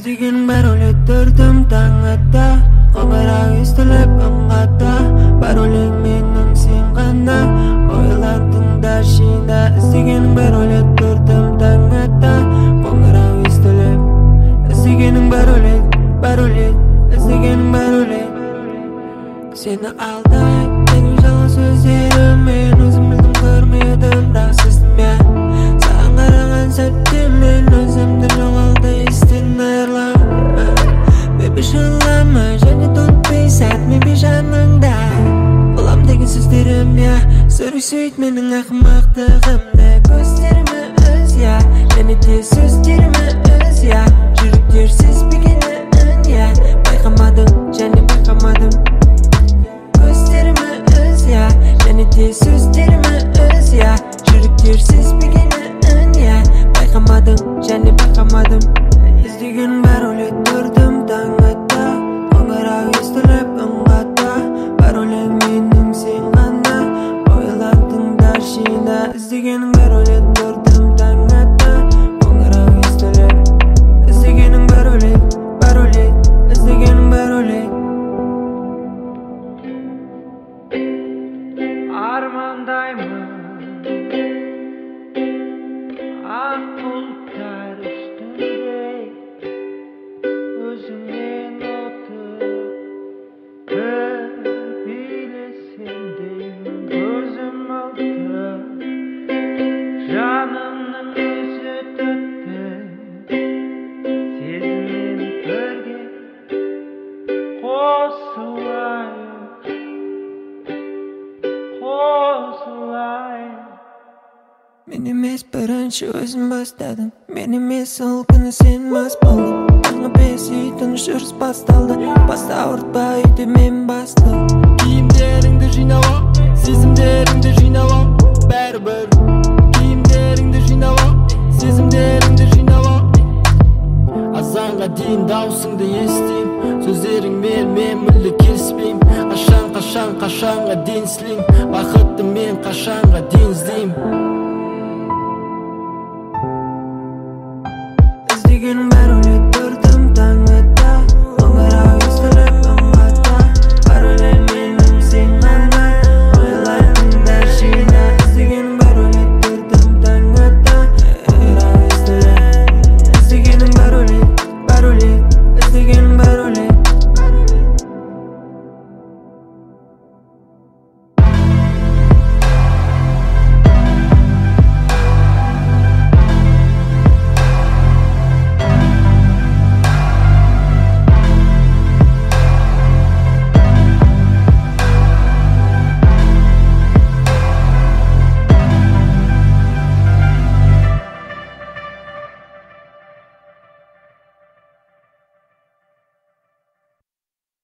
Іздеген бар өлет тұрдым таң ата, қоңырау естіліп ыңғата. Бар өлең менің сен ғана, ойландың да шина. Іздегенің бар өлет тұрдым таң ата, қоңырау естіліп. Іздегенің бар өлет, іздегенің бар өлет. Сені алдай, менің жалған сөздерім, мен өзім білдім көрмедім, бірақ сездім я. Саған қараған сәтте мен өзімді жоғалды естен айырылам. Бебі жылама және ұмытпай сәтіме бе жаныңда. Болам деген сөздерім я, сұры сөйт менің ақымақтығымды. Көздеріме өз я, және де сөздеріме өз я. Жүректер сезбегені үн я, байқамадым және байқамадым. Көздеріме өз я, және де сөздеріме өз я. Жүректер сезбегені үн я, байқамадым және байқамадым. Іздеген бар өлет тұрдым таң ата, қоңырау естіліп ыңғата. Бар өлең менің сен ғана, ойландың да шина. Іздегенің бар өлет тұрдым таң ата, қоңырау естіліп. Іздегенің бар өлет, іздегенің бар өлет. Армандаймын ақ бұлттар үстінде, өзіңмен отып бір билесем деймін. Көзім алды жанымның өзі тәтті, сезіммен бірге қосылайын. Мен емес бірінші өзім бастадым, мен емес ол күні сен мас болдың. Таңғы бес үй тыныш жүріс басталды, басты ауыртпа үйде мен басты. Киімдеріңді жинап ал, сезімдеріңді жинап ал, бәрібір. Киімдеріңді жинап ал, сезімдеріңді жинап ал. Азанға дейін даусыңды естейм, сөздеріңмен мен мүлде келіспейм. Қашанға дейін сілейм, бақытты мен қашанға дейін іздейм.